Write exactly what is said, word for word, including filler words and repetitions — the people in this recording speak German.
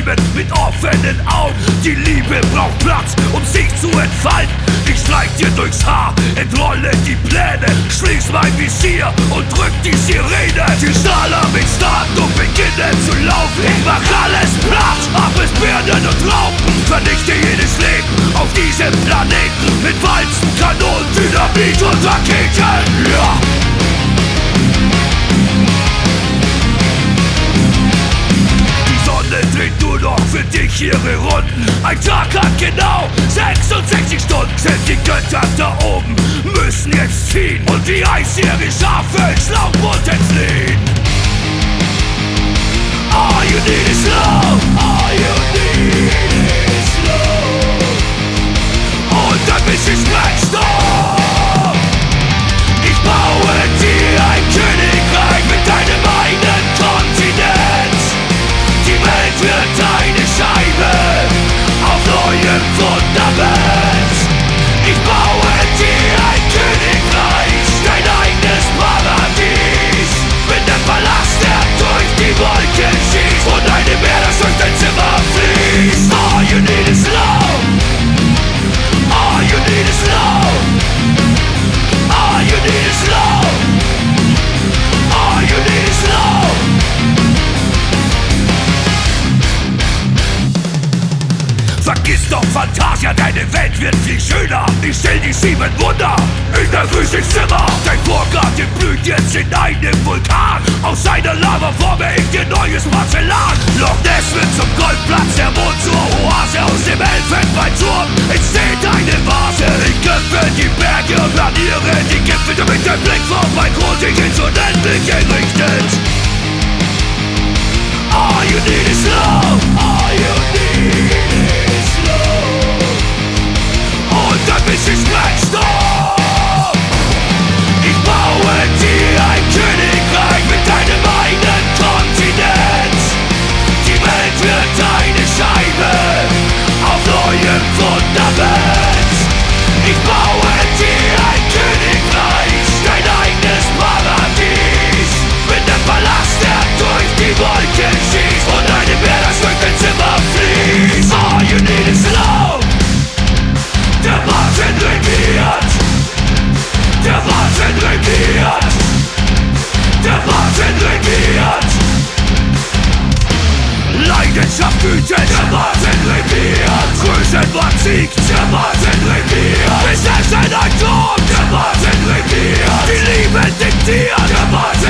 treiben mit offenen Augen. Die Liebe braucht Platz, um sich zu entfalten. Ich streich dir durchs Haar, entrolle die Pläne, schließ mein Visier und drück die Sirene. Die Strahler mich starten und beginnen zu laufen. Ich mach alles platt, ab es Birnen und Raupen. Vernichte jedes Leben auf diesem Planeten mit Walzen, Kanonen, Dynamit und Raketen. Ja! Dreht nur noch für dich ihre Runden. Ein Tag hat genau sechsundsechzig Stunden. Sind die Götter da oben, müssen jetzt ziehen und die eisjährige Schafe ins Schlauchboot entfliehen. All you need is love, all you need is love. Und ein bisschen Sprengstoff. Ich baue dir ein Königreich mit deinem eigenen Kontinent. Die Welt wird eine Scheibe auf neuem Fundament. Ich baue dir ein Königreich, dein eigenes Paradies. Mit dem Palast, der durch die Wolken schießt und eine Meer, das durch dein Zimmer fließt. All you need is love. All you need is love. All you need is love. All you need is love. Vergiss doch Fantasia, deine Welt wird viel schöner. Ich stell die sieben Wunder in das Frühstückszimmer. Dein Vorgarten blüht jetzt in einem Vulkan. Aus seiner Lava forme ich dir neues Porzellan. Loch Ness wird zum Golfplatz, der Mond zur Oase. Aus dem Elfenbeinturm entsteht eine Vase. Ich köpfe die Berge und planiere die Gipfel, damit der Blick vom Balkon dich ins Unendliche richtet. All you need is love. All you need is love. Und ein bisschen Sprengstoff. Ich baue dir ein Königreich mit deinem eigenen Kontinent. Die Welt wird eine Scheibe auf neuem Fundament. Ich baue dir ein Königreich, dein eigenes Paradies. Mit dem Palast, der durch die Wolken schießt und eine Meer, das durch dein Zimmer fließt. All you need is love. Der Wahnsinn regiert. Der Wahnsinn regiert. Der Wahnsinn regiert. Leidenschaft wütet. Der Wahnsinn regiert. Größenwahn siegt. Der Wahnsinn regiert. Bis es ein Turm. Der Wahnsinn regiert. Die Liebe diktiert. Der Wahnsinn